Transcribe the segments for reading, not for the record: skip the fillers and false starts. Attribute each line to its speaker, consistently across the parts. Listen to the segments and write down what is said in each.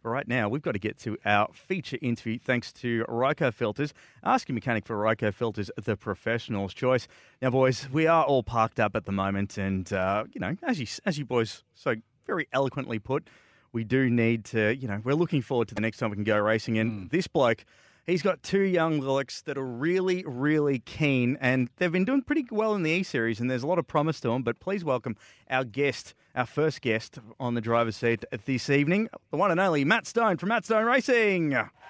Speaker 1: But right now, we've got to get to our feature interview thanks to Ryco Filters. Ask your mechanic for Ryco Filters, the professional's choice. Now, boys, we are all parked up at the moment, and, as you boys so very eloquently put, we do need to, we're looking forward to the next time we can go racing. And this bloke, he's got two young blokes that are really, really keen, and they've been doing pretty well in the E-Series, and there's a lot of promise to them. But please welcome our first guest on the driver's seat this evening, the one and only Matt Stone from Matt Stone Racing.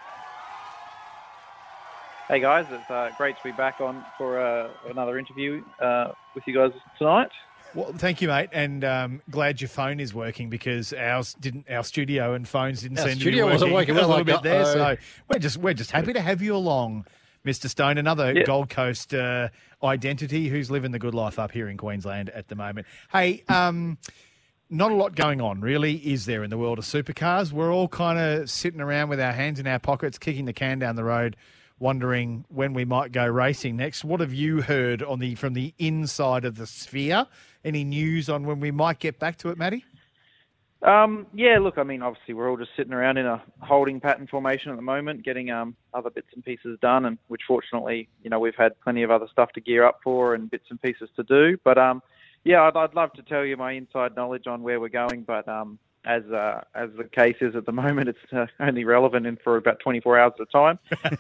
Speaker 2: Hey guys, it's great to be back on for another interview with you guys tonight.
Speaker 3: Well, thank you, mate, and glad your phone is working because our studio and phones didn't seem to be working.
Speaker 4: Wasn't working
Speaker 3: a little bit there, so we're just happy to have you along, Mr. Stone, another Gold Coast identity who's living the good life up here in Queensland at the moment. Hey, not a lot going on, really, is there, in the world of supercars? We're all kind of sitting around with our hands in our pockets, kicking the can down the road, wondering when we might go racing next. What have you heard from the inside of the sphere? Any news on when we might get back to it, Matty?
Speaker 2: Look, obviously we're all just sitting around in a holding pattern formation at the moment, getting other bits and pieces done, and which fortunately, we've had plenty of other stuff to gear up for and bits and pieces to do. But I'd love to tell you my inside knowledge on where we're going, but as the case is at the moment, it's only relevant for about 24 hours at a time.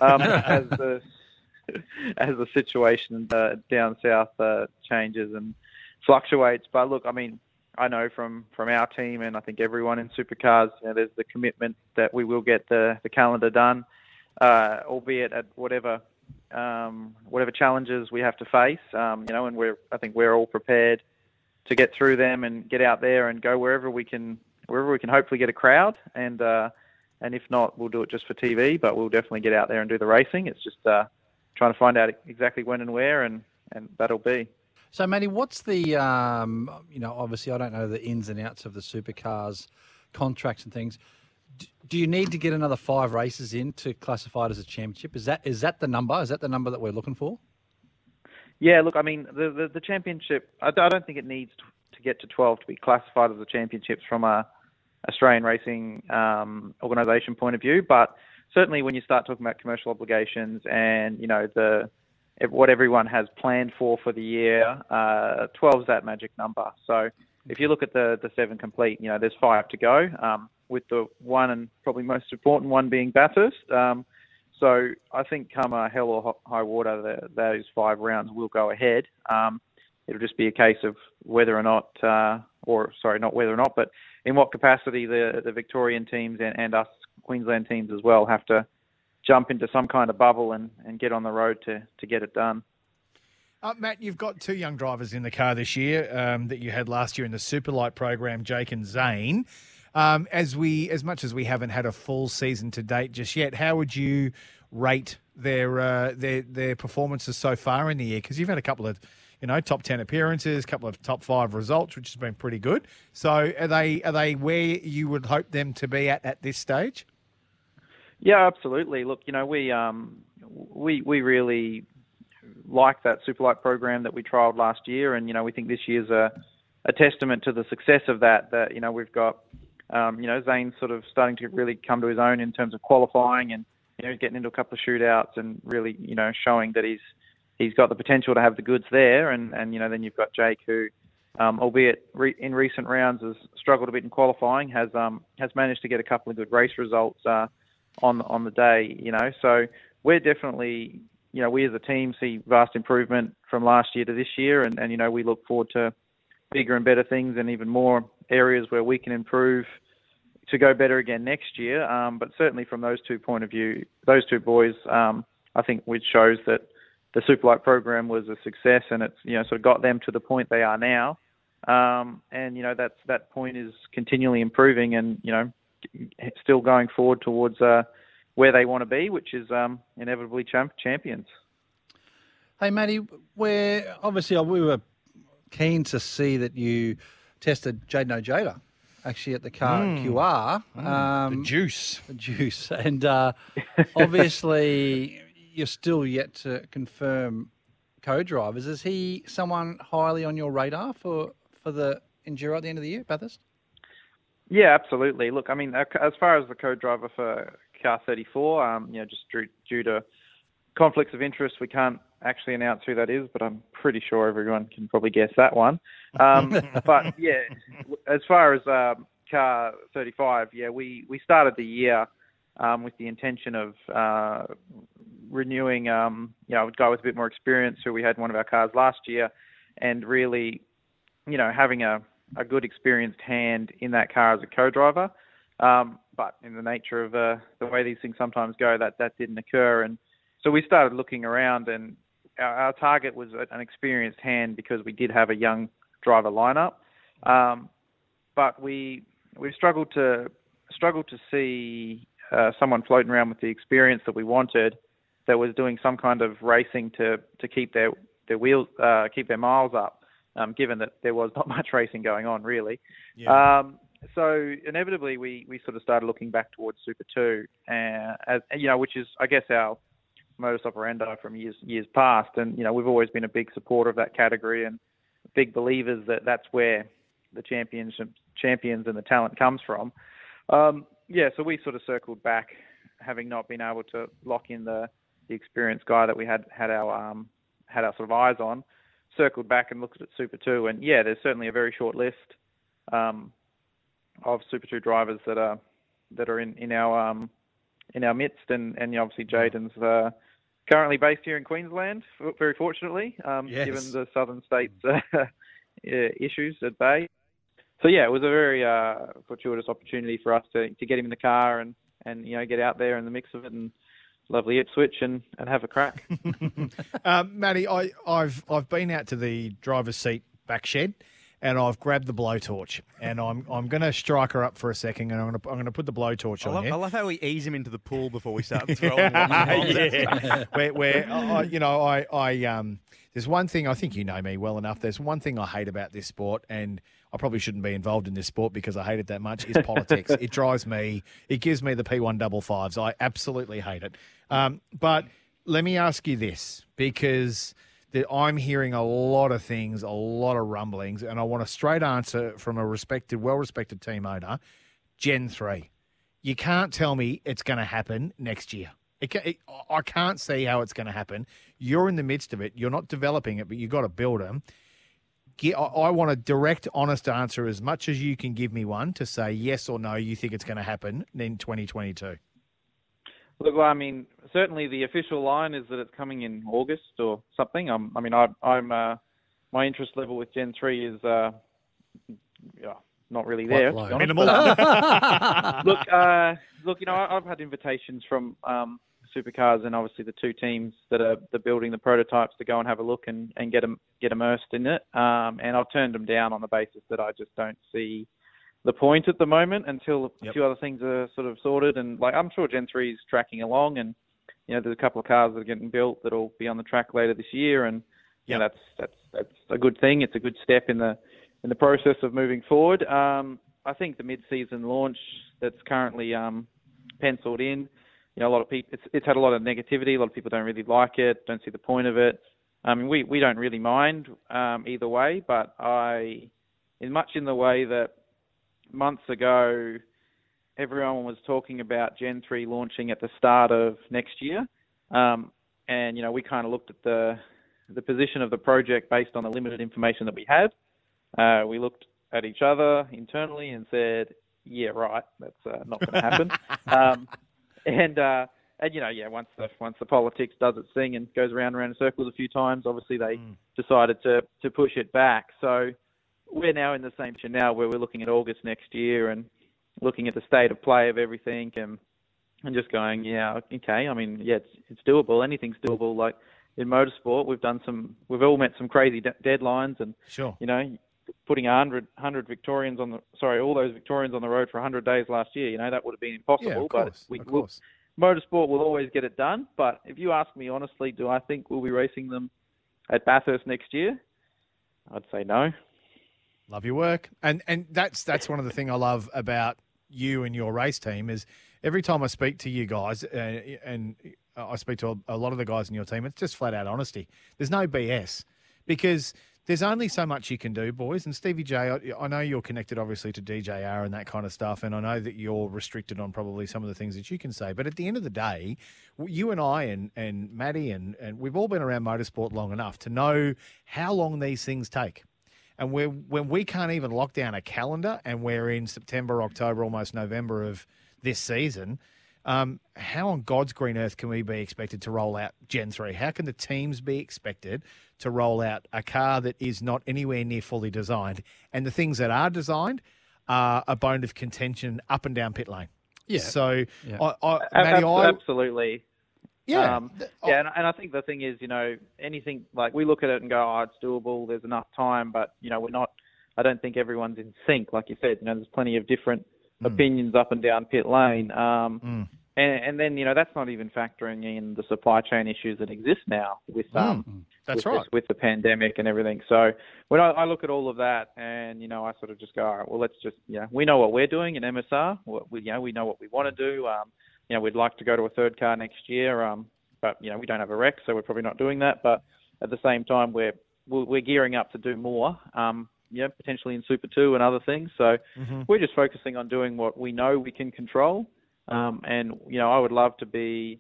Speaker 2: As the situation down south changes and fluctuates. But look, I know from our team, and I think everyone in supercars, there's the commitment that we will get the calendar done, albeit at whatever challenges we have to face. And I think we're all prepared to get through them and get out there and go wherever we can hopefully get a crowd. And if not, we'll do it just for TV, but we'll definitely get out there and do the racing. It's just trying to find out exactly when and where, and that'll be.
Speaker 4: So, Matty, what's the, obviously I don't know the ins and outs of the supercars contracts and things. Do you need to get another 5 races in to classify it as a championship? Is that the number? Is that the number that we're looking for?
Speaker 2: Yeah, look, the championship, I don't think it needs to get to 12 to be classified as a championship from a Australian racing organisation point of view. But certainly when you start talking about commercial obligations and, what everyone has planned for the year, 12 is that magic number. So if you look at the 7 complete, there's 5 to go, with the one and probably most important one being Bathurst. So I think come hell or high water, those 5 rounds will go ahead. It'll just be a case of whether or not, not whether or not, but in what capacity the Victorian teams and us Queensland teams as well have to jump into some kind of bubble and get on the road to get it done.
Speaker 3: Matt, you've got 2 young drivers in the car this year that you had last year in the Superlight program, Jake and Zane. As much as we haven't had a full season to date just yet, how would you rate their performances so far in the year? Because you've had a couple of top 10 appearances, a couple of top 5 results, which has been pretty good. So are they where you would hope them to be at this stage?
Speaker 2: Yeah, absolutely. Look, we really like that Superlight program that we trialled last year, and we think this year's a testament to the success of that. That we've got Zane sort of starting to really come to his own in terms of qualifying and getting into a couple of shootouts and really showing that he's got the potential to have the goods there, and then you've got Jake who, albeit in recent rounds has struggled a bit in qualifying, has managed to get a couple of good race results on the day. So we're definitely we as a team see vast improvement from last year to this year, and we look forward to bigger and better things and even more areas where we can improve to go better again next year. But certainly from those two point of view, those two boys, I think which shows that the Superlight program was a success, and it's sort of got them to the point they are now. And that point is continually improving, and still going forward towards where they want to be, which is inevitably champions.
Speaker 4: Hey, Matty, we were keen to see that you tested Jaden Ojeda actually at the car QR.
Speaker 3: The juice.
Speaker 4: And obviously you're still yet to confirm co-drivers. Is he someone highly on your radar for the Enduro at the end of the year, Bathurst?
Speaker 2: Yeah, absolutely. Look, I mean, as far as the co-driver for Car 34, just due to conflicts of interest, we can't actually announce who that is, but I'm pretty sure everyone can probably guess that one. But yeah, as far as Car 35, yeah, we started the year with the intention of renewing, would go with a bit more experience who we had in one of our cars last year, and really, having a good experienced hand in that car as a co-driver. But in the nature of the way these things sometimes go, that didn't occur. And so we started looking around, and our target was an experienced hand because we did have a young driver lineup. But we struggled to see someone floating around with the experience that we wanted, that was doing some kind of racing to keep their wheels, keep their miles up. Given that there was not much racing going on, really. Yeah. So inevitably, we sort of started looking back towards Super 2, which is, I guess, our modus operandi from years past. And, we've always been a big supporter of that category and big believers that that's where the champions and the talent comes from. So we sort of circled back, having not been able to lock in the experienced guy that we had our sort of eyes on. Circled back and looked at Super 2, and yeah, there's certainly a very short list of Super 2 drivers that are in our midst, and obviously Jayden's currently based here in Queensland, very fortunately,
Speaker 3: yes,
Speaker 2: given the southern states issues at bay. So yeah, it was a very fortuitous opportunity for us to get him in the car and get out there in the mix of it, and lovely Ipswich and have a crack.
Speaker 3: Matty, I've been out to the driver's seat back shed, and I've grabbed the blowtorch, and I'm going to strike her up for a second, and I'm going to put the blowtorch on you.
Speaker 1: I love how we ease him into the pool before we start throwing him. There's one thing, I think you know me well enough, there's one thing I hate about this sport, and I probably shouldn't be involved in this sport because I hate it that much, is politics. It drives me, it gives me the P155s. I absolutely hate it. But let me ask you this, because I'm hearing a lot of things, a lot of rumblings, and I want a straight answer from a well-respected team owner. Gen 3. You can't tell me it's going to happen next year. I can't see how it's going to happen. You're in the midst of it. You're not developing it, but you've got to build them. I want a direct, honest answer, as much as you can give me one, to say yes or no, you think it's going to happen in 2022.
Speaker 2: Look, well, I mean, certainly the official line is that it's coming in August or something. I'm my interest level with Gen 3 is not really there.
Speaker 3: Minimal.
Speaker 2: Look, I've had invitations from Supercars and obviously the two teams that are building the prototypes to go and have a look and get immersed in it. And I've turned them down on the basis that I just don't see the point at the moment until a few other things are sort of sorted. And I'm sure Gen 3 is tracking along, and there's a couple of cars that are getting built that'll be on the track later this year, and that's a good thing. It's a good step in the process of moving forward. I think the mid-season launch that's currently penciled in, a lot of people, it's had a lot of negativity. A lot of people don't really like it, don't see the point of it. I mean, we don't really mind either way, but in the way that months ago everyone was talking about Gen 3 launching at the start of next year, and we kind of looked at the position of the project based on the limited information that we had. We looked at each other internally and said, yeah, right, that's not going to happen. Once the politics does its thing and goes around in circles a few times, obviously they decided to push it back. So we're now in the same position now where we're looking at August next year and looking at the state of play of everything and just going, yeah, okay. I mean, yeah, it's doable. Anything's doable. Like in motorsport, we've all met some crazy deadlines, and
Speaker 3: sure,
Speaker 2: putting 100 Victorians all those Victorians on the road for 100 days last year, that would have been impossible.
Speaker 3: Yeah, of course.
Speaker 2: Motorsport will always get it done. But if you ask me honestly, do I think we'll be racing them at Bathurst next year? I'd say no.
Speaker 3: Love your work. And that's one of the things I love about you and your race team is every time I speak to you guys, and I speak to a lot of the guys in your team, it's just flat out honesty. There's no BS, because there's only so much you can do, boys. And Stevie J, I know you're connected obviously to DJR and that kind of stuff, and I know that you're restricted on probably some of the things that you can say. But at the end of the day, you and I and Maddie and we've all been around motorsport long enough to know how long these things take. And when we can't even lock down a calendar and we're in September, October, almost November of this season, how on God's green earth can we be expected to roll out Gen 3? How can the teams be expected to roll out a car that is not anywhere near fully designed? And the things that are designed are a bone of contention up and down pit lane.
Speaker 4: Yeah.
Speaker 3: So,
Speaker 4: Yeah.
Speaker 3: Matty,
Speaker 2: Absolutely.
Speaker 3: Yeah.
Speaker 2: And I think the thing is, anything like we look at it and go, oh, it's doable. There's enough time, but we're not. I don't think everyone's in sync, like you said. There's plenty of different opinions up and down pit lane. And then that's not even factoring in the supply chain issues that exist now with with the pandemic and everything. So when I look at all of that, and I sort of just go, all right, well, let's just we know what we're doing in MSR. We know what we want to do. We'd like to go to a third car next year, but we don't have a wreck, so we're probably not doing that. But at the same time, we're gearing up to do more. Potentially in Super 2 and other things. So we're just focusing on doing what we know we can control. And I would love to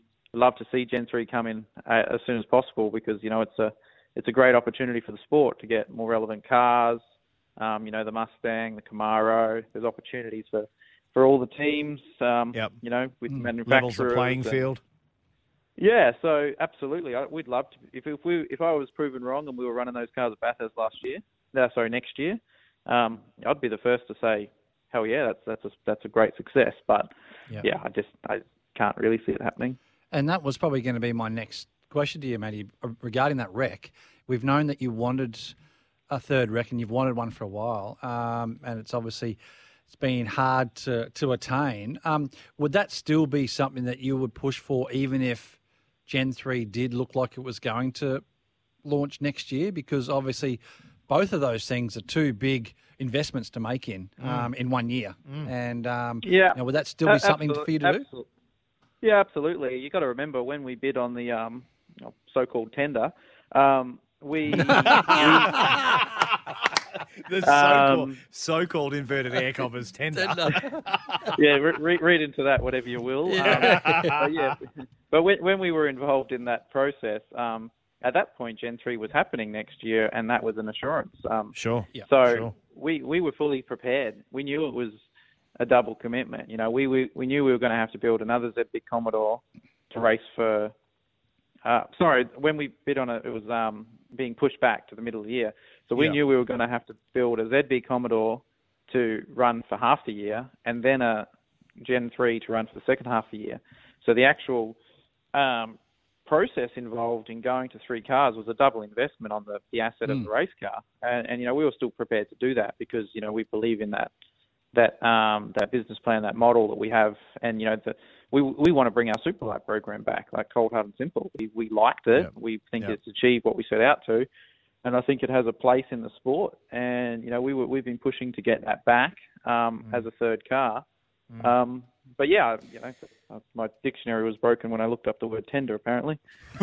Speaker 2: see Gen 3 come in as soon as possible, because it's a great opportunity for the sport to get more relevant cars. The Mustang, the Camaro. There's opportunities for all the teams. With manufacturers.
Speaker 3: Levels the playing field.
Speaker 2: Yeah, so absolutely, we'd love to. If I was proven wrong and we were running those cars at Bathurst next year, I'd be the first to say, hell yeah, that's a great success. But I can't really see it happening.
Speaker 4: And that was probably going to be my next question to you, Matty, regarding that wreck. We've known that you wanted a third wreck, and you've wanted one for a while, and it's been hard to attain. Would that still be something that you would push for, even if Gen 3 did look like it was going to launch next year? Because obviously both of those things are two big investments to make in 1 year. And would that still be something for you to do?
Speaker 2: Yeah, absolutely. You got to remember when we bid on the so-called tender, we
Speaker 3: the so-called inverted air commas tender.
Speaker 2: Read into that whatever you will. But when we were involved in that process, at that point, Gen 3 was happening next year, and that was an assurance. We were fully prepared. We knew it was a double commitment. We knew we were going to have to build another Z Big Commodore to race for. When we bid on it, it was being pushed back to the middle of the year. So we knew we were going to have to build a ZB Commodore to run for half the year, and then a Gen 3 to run for the second half of the year. So the actual process involved in going to three cars was a double investment on the asset of the race car. And we were still prepared to do that because, we believe in that business plan, that model that we have. And, we want to bring our Superlight program back, like cold, hard and simple. We liked it. Yeah. We think it's achieved what we set out to. And I think it has a place in the sport. And, we've been pushing to get that back as a third car. But yeah, my dictionary was broken when I looked up the word tender, apparently.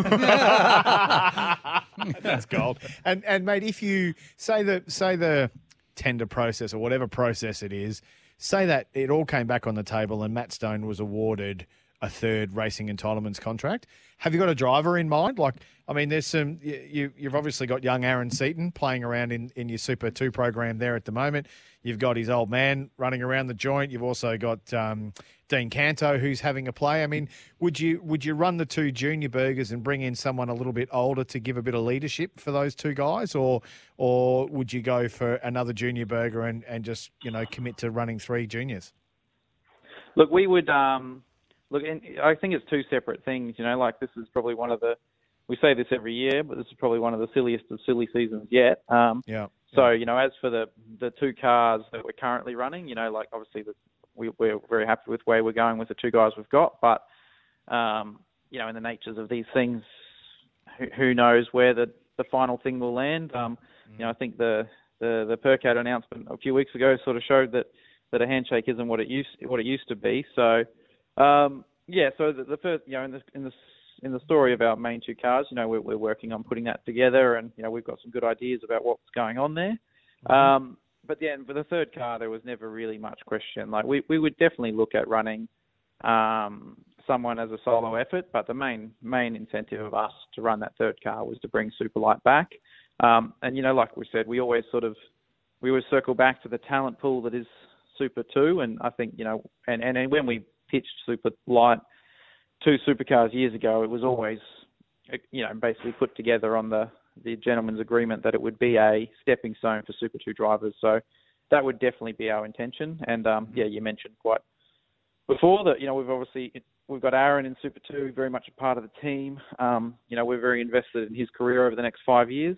Speaker 3: That's gold. And mate, if you say the tender process or whatever process it is, say that it all came back on the table and Matt Stone was awarded a third racing entitlements contract. Have you got a driver in mind? There's some. You've obviously got young Aaron Seaton playing around in your Super 2 program there at the moment. You've got his old man running around the joint. You've also got Dean Canto who's having a play. Would you run the two junior burgers and bring in someone a little bit older to give a bit of leadership for those two guys, or would you go for another junior burger and just commit to running three juniors?
Speaker 2: Look, we would. Look, and I think it's two separate things. This is probably one of the. We say this every year, but this is probably one of the silliest of silly seasons yet. So, as for the two cars that we're currently running, obviously we're very happy with where we're going with the two guys we've got. But, in the natures of these things, who knows where the final thing will land. I think the Percat announcement a few weeks ago sort of showed that a handshake isn't what it used to be. So, so the first, in the story of our main two cars, we're working on putting that together, and we've got some good ideas about what's going on there. But then for the third car, there was never really much question. Like we would definitely look at running someone as a solo effort, but the main incentive of us to run that third car was to bring Superlight back. And like we said, we always circle back to the talent pool that is Super 2, and I think and when we pitched Superlight 2 supercars years ago, it was always basically put together on the gentleman's agreement that it would be a stepping stone for Super 2 drivers. So that would definitely be our intention. And you mentioned quite before that we've got Aaron in Super 2, very much a part of the team. We're very invested in his career over the next 5 years.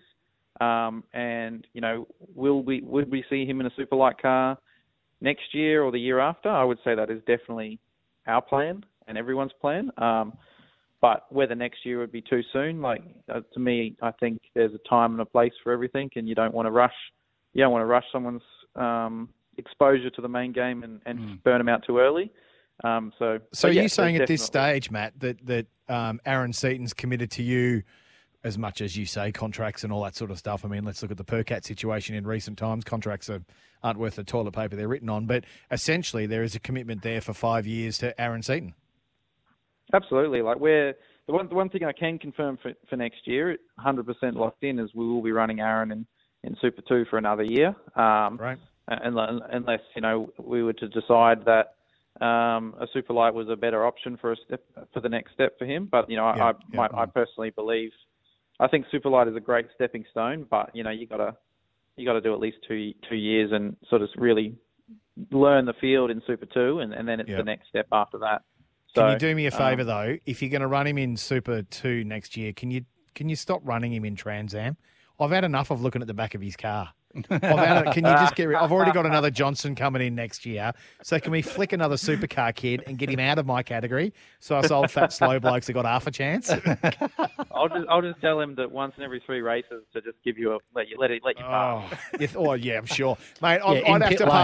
Speaker 2: And would we see him in a Superlight car next year or the year after? I would say that is definitely our plan and everyone's plan. But whether next year would be too soon, to me, I think there's a time and a place for everything, and you don't want to rush. You don't want to rush someone's exposure to the main game and burn them out too early. So
Speaker 3: are you saying at this stage, Matt, that Aaron Seaton's committed to you as much as you say contracts and all that sort of stuff? I mean, let's look at the Percat situation in recent times. Contracts aren't worth the toilet paper they're written on, but essentially there is a commitment there for 5 years to Aaron Seaton.
Speaker 2: Absolutely. The one thing I can confirm for next year, 100% locked in, is we will be running Aaron in Super 2 for another year.
Speaker 3: Right.
Speaker 2: Unless we were to decide that a Superlight was a better option for the next step for him. But I personally believe, I think Superlight is a great stepping stone, but you got to do at least two years and sort of really learn the field in Super 2, and then it's the next step after that.
Speaker 3: Can you do me a favour though? If you're going to run him in Super 2 next year, can you stop running him in Trans Am? I've had enough of looking at the back of his car. Can you just get rid? I've already got another Johnson coming in next year, so can we flick another supercar kid and get him out of my category, so us old fat slow blokes have got half a chance?
Speaker 2: I'll just tell him that once in every 3 races to just give you let you pass.
Speaker 3: Yeah, I'm sure, mate. I'd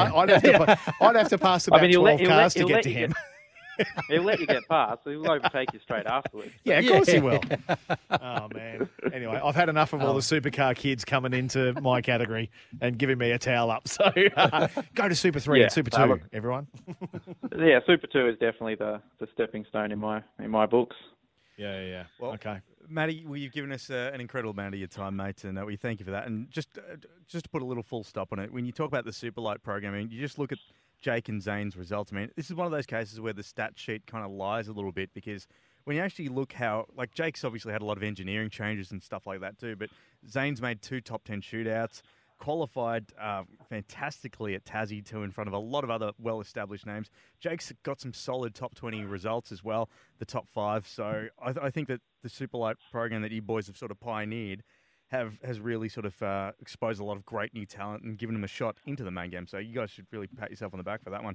Speaker 3: have to pass about 12 cars to get to him.
Speaker 2: He'll let you get past, so he'll overtake you straight afterwards.
Speaker 3: Yeah, of course he will. Oh, man. Anyway, I've had enough of all the supercar kids coming into my category and giving me a towel up. So go to Super 3 and Super 2, everyone.
Speaker 2: Yeah, Super 2 is definitely the stepping stone in my books.
Speaker 3: Yeah.
Speaker 1: Well,
Speaker 3: okay.
Speaker 1: Matty, you've given us an incredible amount of your time, mate, and we thank you for that. And just to put a little full stop on it, when you talk about the Superlight programming, you just look at Jake and Zane's results. I mean, this is one of those cases where the stat sheet kind of lies a little bit, because when you actually look Jake's obviously had a lot of engineering changes and stuff like that too, but Zane's made 2 top 10 shootouts, qualified fantastically at Tassie too, in front of a lot of other well-established names. Jake's got some solid top 20 results as well, the top 5. So I think that the Superlight program that you boys have sort of pioneered has really sort of exposed a lot of great new talent and given them a shot into the main game. So you guys should really pat yourself on the back for that one.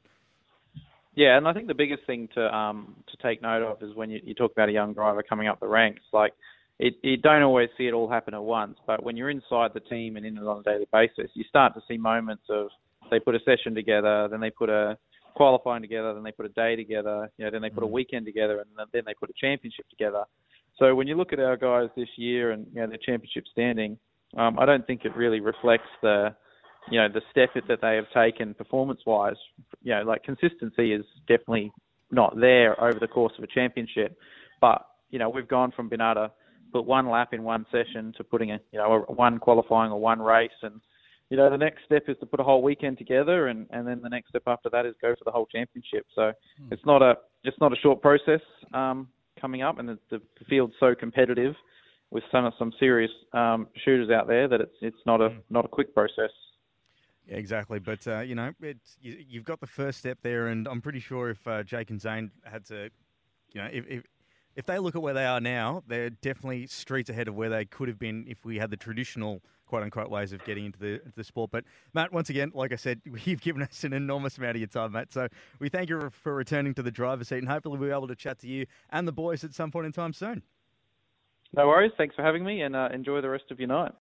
Speaker 2: Yeah, and I think the biggest thing to take note of is when you talk about a young driver coming up the ranks, you don't always see it all happen at once, but when you're inside the team and in it on a daily basis, you start to see moments of they put a session together, then they put a qualifying together, then they put a day together, then they put a weekend together, and then they put a championship together. So when you look at our guys this year and their championship standing, I don't think it really reflects the step that they have taken performance-wise. Consistency is definitely not there over the course of a championship, but we've gone from being able to put 1 lap in 1 session to putting a one qualifying or 1 race, and the next step is to put a whole weekend together, and then the next step after that is go for the whole championship. So it's not a short process coming up, and the field's so competitive with some serious shooters out there that it's not a quick process.
Speaker 1: Yeah, exactly. But you've got the first step there, and I'm pretty sure if Jake and Zane had to, if they look at where they are now, they're definitely streets ahead of where they could have been if we had the traditional quote-unquote ways of getting into the sport. But, Matt, once again, like I said, you've given us an enormous amount of your time, Matt. So we thank you for returning to the driver's seat, and hopefully we'll be able to chat to you and the boys at some point in time soon.
Speaker 2: No worries. Thanks for having me, and enjoy the rest of your night.